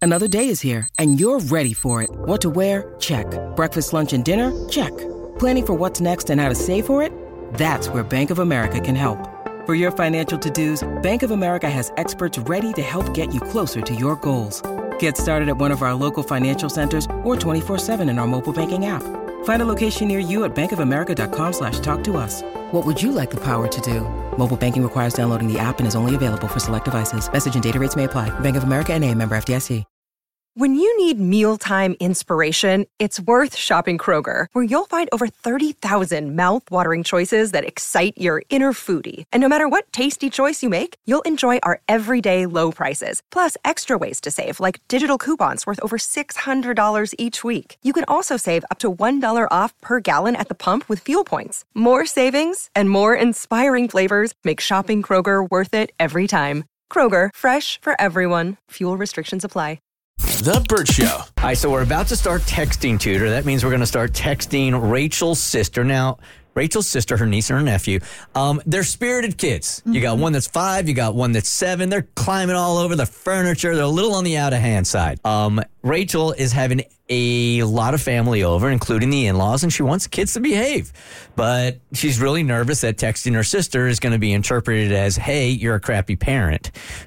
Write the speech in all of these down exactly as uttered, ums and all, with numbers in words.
Another day is here, and you're ready for it. What to wear? Check. Breakfast, lunch, and dinner? Check. Planning for what's next and how to save for it? That's where Bank of America can help. For your financial to-dos, Bank of America has experts ready to help get you closer to your goals. Get started at one of our local financial centers or twenty-four seven in our mobile banking app. Find a location near you at bankofamerica.com slash talk to us. What would you like the power to do? Mobile banking requires downloading the app and is only available for select devices. Message and data rates may apply. Bank of America N A, member F D I C. When you need mealtime inspiration, it's worth shopping Kroger, where you'll find over thirty thousand mouth-watering choices that excite your inner foodie. And no matter what tasty choice you make, you'll enjoy our everyday low prices, plus extra ways to save, like digital coupons worth over six hundred dollars each week. You can also save up to one dollar off per gallon at the pump with fuel points. More savings and more inspiring flavors make shopping Kroger worth it every time. Kroger, fresh for everyone. Fuel restrictions apply. The Burt Show. All right, so we're about to start texting tutor. That means we're going to start texting Rachel's sister. Now, Rachel's sister, her niece and her nephew, um, they're spirited kids. Mm-hmm. You got one that's five, you got one that's seven. They're climbing all over the furniture. They're a little on the out-of-hand side. Um, Rachel is having a lot of family over, including the in-laws, and she wants the kids to behave. But she's really nervous that texting her sister is going to be interpreted as, hey, you're a crappy parent.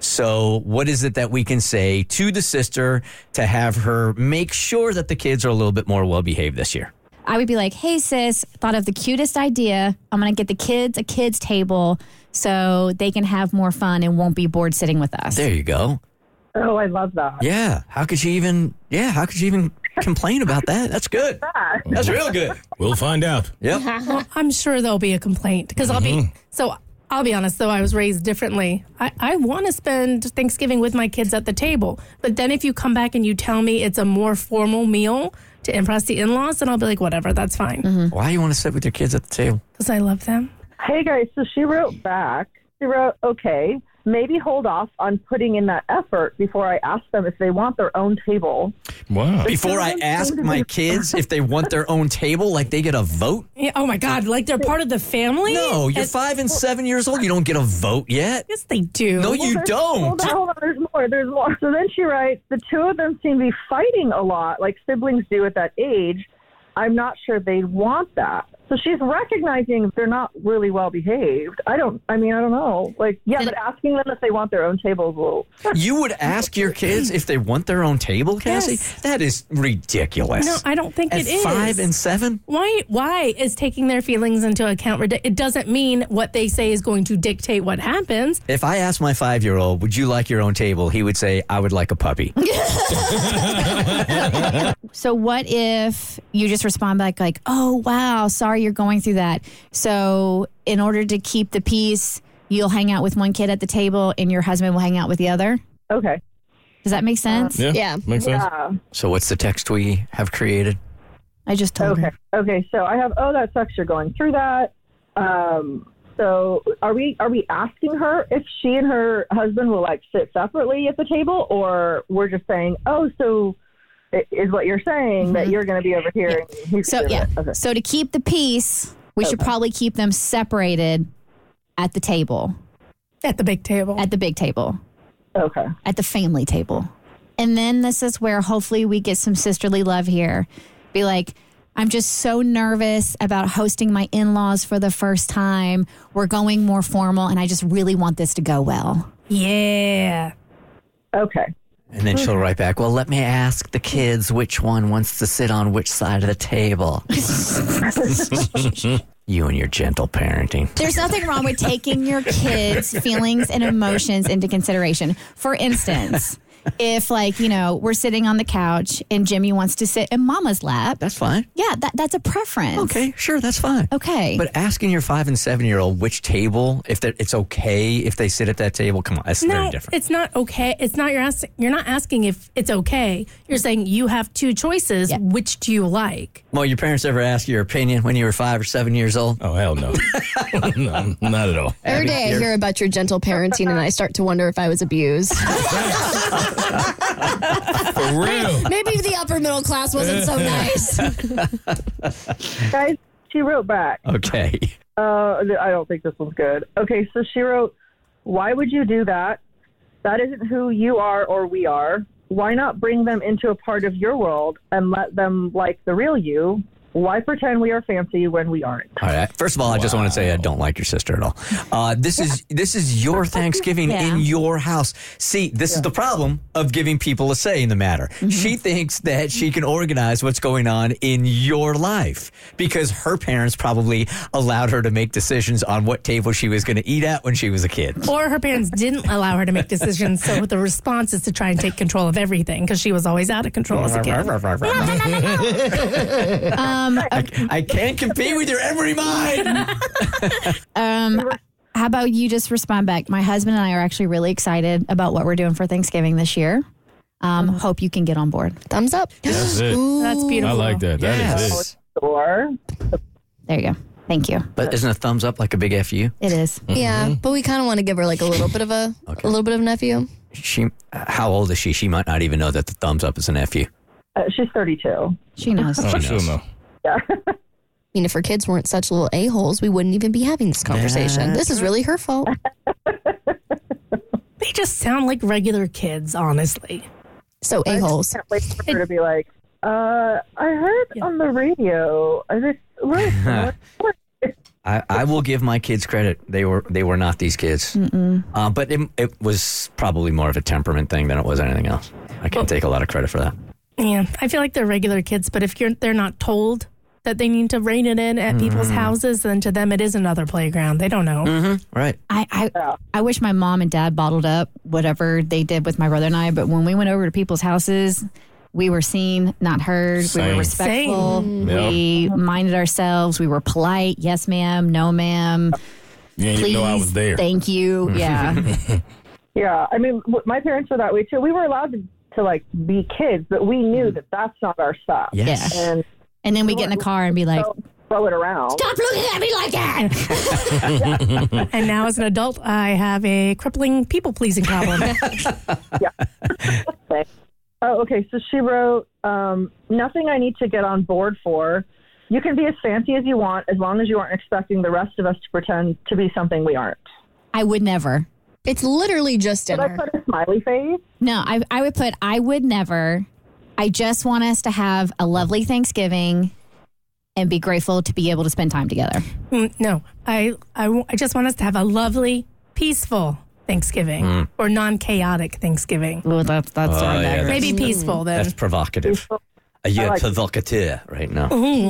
So what is it that we can say to the sister to have her make sure that the kids are a little bit more well-behaved this year? I would be like, hey, sis, thought of the cutest idea. I'm going to get the kids a kids table so they can have more fun and won't be bored sitting with us. There you go. Oh, I love that. Yeah. How could you even, yeah, how could you even complain about that? That's good. That's real good. We'll find out. Yep. Well, I'm sure there'll be a complaint because mm-hmm. I'll be, so I'll be honest, though, I was raised differently. I, I want to spend Thanksgiving with my kids at the table. But then if you come back and you tell me it's a more formal meal to impress the in-laws, then I'll be like, whatever, that's fine. Mm-hmm. Why do you want to sit with your kids at the table? Because I love them. Hey, guys, so she wrote back. She wrote, okay, maybe hold off on putting in that effort before I ask them if they want their own table. Wow. Before I ask my kids if they want their own table, like they get a vote? Yeah, oh, my God, like they're part of the family? No, you're and, five and seven years old. You don't get a vote yet. Yes, they do. No, well, you don't. Hold on, hold on, there's more, there's more. So then she writes, the two of them seem to be fighting a lot, like siblings do at that age. I'm not sure they want that. So she's recognizing they're not really well behaved. I don't, I mean, I don't know. Like, yeah, but asking them if they want their own table is a little... You would ask your kids if they want their own table, Cassie? Yes. That is ridiculous. No, I don't think At it is. five and seven? Why, why is taking their feelings into account? ridic- It doesn't mean what they say is going to dictate what happens. If I asked my five-year-old, would you like your own table? He would say, I would like a puppy. So what if you just respond back like, oh, wow, sorry you're going through that. So in order to keep the peace, you'll hang out with one kid at the table and your husband will hang out with the other? Okay. Does that make sense? Uh, yeah, yeah. Makes sense. Yeah. So what's the text we have created? I just told okay. her. Okay, so I have, oh, that sucks you're going through that. Um, so are we are we asking her if she and her husband will, like, sit separately at the table? Or we're just saying, oh, so... is what you're saying, mm-hmm. that you're going to be over here. Yeah. And he's so, yeah. Okay. So to keep the peace, we okay. should probably keep them separated at the table. At the big table. At the big table. Okay. At the family table. And then this is where hopefully we get some sisterly love here. Be like, I'm just so nervous about hosting my in-laws for the first time. We're going more formal, and I just really want this to go well. Yeah. Okay. And then she'll write back, well, let me ask the kids which one wants to sit on which side of the table. You and your gentle parenting. There's nothing wrong with taking your kids' feelings and emotions into consideration. For instance, if, like, you know, we're sitting on the couch and Jimmy wants to sit in Mama's lap. That's fine. Yeah, that, that's a preference. Okay, sure, that's fine. Okay. But asking your five and seven-year-old which table, if it's okay if they sit at that table, come on, that's no, very different. It's not okay. It's not, you're asking, you're not asking if it's okay. You're saying you have two choices. Yeah. Which do you like? Well, your parents ever ask your opinion when you were five or seven years old? Oh, hell no. No, not at all. Every day I hear about your gentle parenting and I start to wonder if I was abused. For real. Maybe the upper middle class wasn't so nice. Guys, she wrote back. Okay. Uh, I don't think this one's good. Okay, so she wrote, why would you do that? That isn't who you are or we are. why not bring them into a part of your world and let them like the real you? Why pretend we are fancy when we aren't? All right. First of all, I just want to say I don't like your sister at all. Uh, this is this is your Thanksgiving Yeah. in your house. See, this is the problem of giving people a say in the matter. Mm-hmm. She thinks that she can organize what's going on in your life because her parents probably allowed her to make decisions on what table she was going to eat at when she was a kid. Or her parents didn't allow her to make decisions, so the response is to try and take control of everything because she was always out of control as a kid. Um, I, I can't compete with your every mind. um, how about you just respond back? My husband and I are actually really excited about what we're doing for Thanksgiving this year. Um, hope you can get on board. Thumbs up. That's it. That's I beautiful. like that. That is Yes. it. Or There you go. Thank you. But isn't a thumbs up like a big F you? It is. Yeah, but we kind of want to give her like a little bit of a Okay. a little bit of an F U. She, how old is she? She might not even know that the thumbs up is an F you. uh, she's thirty-two. She knows. Oh, She she'll knows. know. Yeah. I mean, if her kids weren't such little a-holes, we wouldn't even be having this conversation. This is really her fault. They just sound like regular kids, honestly. So a-holes. Can't wait for her to be like, uh, I heard Yeah. on the radio. I just, what? I, I will give my kids credit. They were they were not these kids. Uh, but it, it was probably more of a temperament thing than it was anything else. I can't take a lot of credit for that. Yeah, I feel like they're regular kids, but if you're they're not told that they need to rein it in at people's houses, then to them it is another playground. They don't know. Right. I, I I wish my mom and dad bottled up whatever they did with my brother and I, but when we went over to people's houses, we were seen, not heard. We Same. were respectful. Same. We minded ourselves. We were polite. Yes, ma'am. No, ma'am. You didn't Please. even know I was there. Thank you. Yeah. Yeah, I mean, w- my parents were that way too. We were allowed to, to like be kids, but we knew that that's not our stuff. Yes. Yeah. And And then we get in the car and be like, throw, throw it around. stop looking at me like that. And now as an adult, I have a crippling people pleasing problem. Oh, okay. So she wrote, um, nothing I need to get on board for. You can be as fancy as you want as long as you aren't expecting the rest of us to pretend to be something we aren't. I would never. It's literally just Did I dinner. put a smiley face? No, I, I would put, I would never. I just want us to have a lovely Thanksgiving and be grateful to be able to spend time together. Mm, no, I, I, w- I just want us to have a lovely, peaceful Thanksgiving or non-chaotic Thanksgiving. Well, that's, that's Oh, our yeah, dagger. Maybe peaceful then. That's provocative. Uh, you're like it. provocateur right now.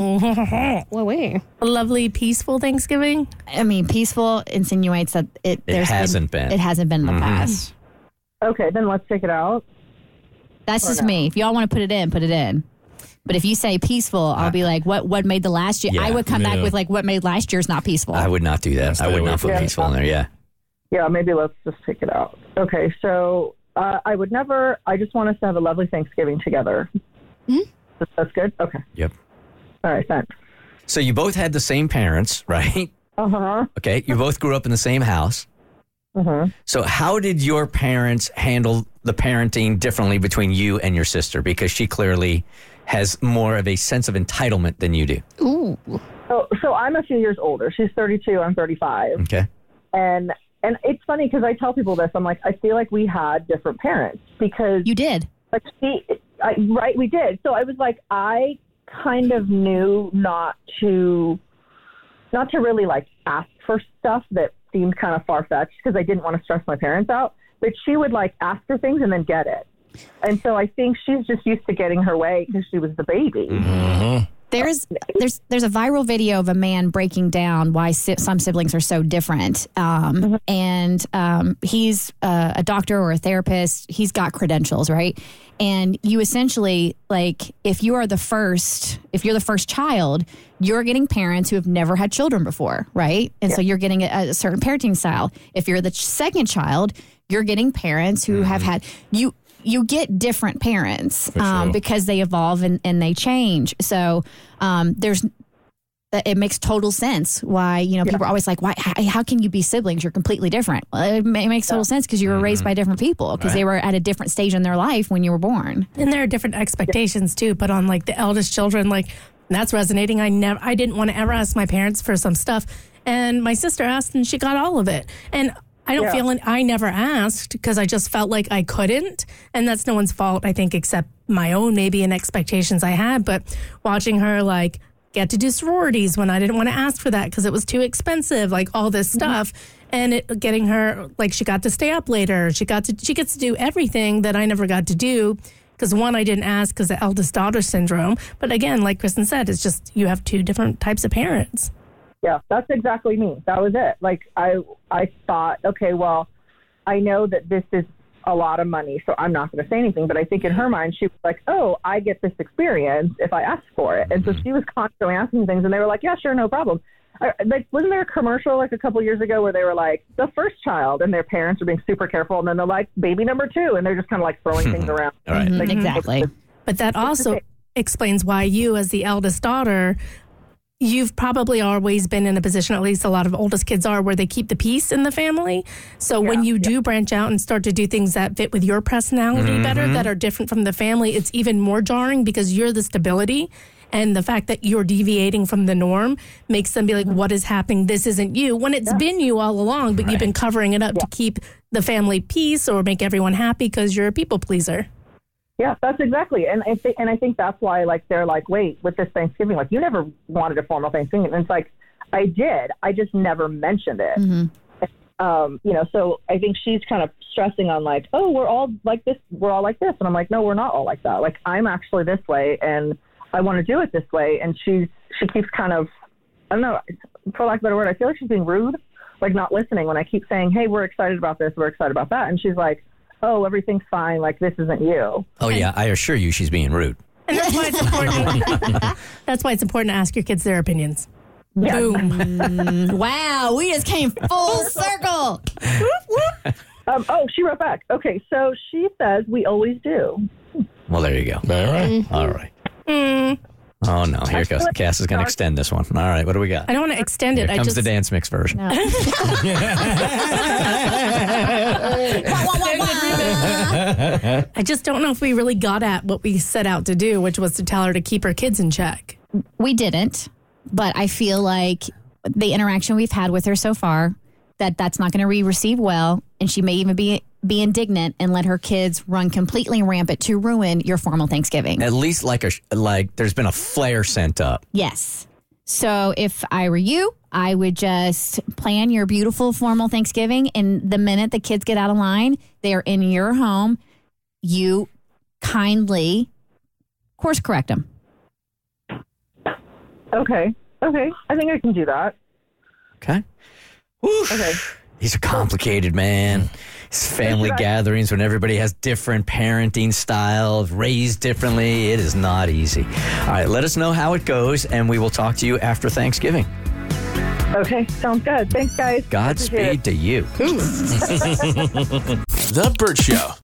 Well, wait. A lovely, peaceful Thanksgiving. I mean, peaceful insinuates that it, there's hasn't been. It hasn't been in the past. Okay, then let's take it out. That's Or just no? me. If y'all want to put it in, put it in. But if you say peaceful, I'll be like, what What made the last year? Yeah. I would come back Yeah. with like, what made last year's not peaceful? I would not do that. Stay I would away not from put it. peaceful in there. Yeah. Yeah, maybe let's just take it out. Okay, so uh, I would never, I just want us to have a lovely Thanksgiving together. Hmm? That's- That's good? Okay. Yep. All right, thanks. So you both had the same parents, right? Uh-huh. Okay. You both grew up in the same house. Uh-huh. So how did your parents handle the parenting differently between you and your sister? Because she clearly has more of a sense of entitlement than you do. Ooh. So, so I'm a few years older. She's thirty-two. I'm thirty-five. Okay. And and it's funny because I tell people this. I'm like, I feel like we had different parents because you did. like she, I, right, we did. So I was like, I kind of knew not to, not to really like ask for stuff that seemed kind of far fetched because I didn't want to stress my parents out. But she would like ask for things and then get it. And so I think she's just used to getting her way because she was the baby. There's there's there's a viral video of a man breaking down why si- some siblings are so different, um, and um, he's uh, a doctor or a therapist. He's got credentials, right? And you essentially like if you are the first, if you're the first child, you're getting parents who have never had children before, right? And so you're getting a, a certain parenting style. If you're the ch- second child, you're getting parents who have had you. You get different parents um, sure. because they evolve and, and they change. So um, there's it makes total sense why you know people are always like, why? How, how can you be siblings? You're completely different. Well, it, ma- it makes total sense because you were raised by different people because they were at a different stage in their life when you were born. And there are different expectations too, put on like the eldest children. Like that's resonating. I never, I didn't want to ever ask my parents for some stuff, and my sister asked, and she got all of it. And I don't Yeah. feel, an, I never asked because I just felt like I couldn't. And that's no one's fault, I think, except my own maybe and expectations I had. But watching her like get to do sororities when I didn't want to ask for that because it was too expensive, like all this stuff. And it, getting her, like she got to stay up later. She got to, she gets to do everything that I never got to do. Because one, I didn't ask because the eldest daughter syndrome. But again, like Kristen said, it's just you have two different types of parents. Yeah, that's exactly me. That was it. Like I, I thought, okay, well, I know that this is a lot of money, so I'm not going to say anything. But I think in her mind, she was like, oh, I get this experience if I ask for it. And so she was constantly asking things, and they were like, yeah, sure, no problem. I, like, wasn't there a commercial like a couple years ago where they were like the first child and their parents are being super careful, and then they're like baby number two, and they're just kind of like throwing things around. All right. Mhm, Like, exactly. But that also explains why you, as the eldest daughter, you've probably always been in a position, at least a lot of oldest kids are, where they keep the peace in the family. So when you do branch out and start to do things that fit with your personality better, that are different from the family, it's even more jarring because you're the stability. And the fact that you're deviating from the norm makes them be like, what is happening? This isn't you. When it's been you all along, but you've been covering it up to keep the family peace or make everyone happy because you're a people pleaser. Yeah, that's exactly. And I think, and I think that's why, like, they're like, wait, with this Thanksgiving, like, you never wanted a formal Thanksgiving. And it's like, I did. I just never mentioned it. Mm-hmm. Um, you know, so I think she's kind of stressing on like, oh, we're all like this. We're all like this. And I'm like, no, we're not all like that. Like, I'm actually this way, and I want to do it this way. And she's, she keeps kind of, I don't know, for lack of a better word, I feel like she's being rude, like not listening when I keep saying, hey, we're excited about this. We're excited about that. And she's like, oh, everything's fine. Like, this isn't you. Oh, yeah. I assure you she's being rude. And that's why it's important. That's why it's important to ask your kids their opinions. Yeah. Boom. Wow, we just came full circle. Um, oh, she wrote back. Okay, so she says we always do. Well, there you go. All right. All right. Mm, Oh, no. Here it goes. Cass is going to extend this one. All right. What do we got? I don't want to extend Here it. I comes just the dance mix version. No. I just don't know if we really got at what we set out to do, which was to tell her to keep her kids in check. We didn't, but I feel like the interaction we've had with her so far, that that's not going to be received well, and she may even be be indignant and let her kids run completely rampant to ruin your formal Thanksgiving. At least like a like there's been a flare sent up. Yes. So if I were you, I would just plan your beautiful formal Thanksgiving, and the minute the kids get out of line, they are in your home. You kindly course correct them. Okay. Okay. I think I can do that. Okay. Woof. Okay. These are complicated, man. It's family Right. gatherings when everybody has different parenting styles, raised differently. It is not easy. All right, let us know how it goes, and we will talk to you after Thanksgiving. Okay. Sounds good. Thanks, guys. Godspeed to you. The Burt Show.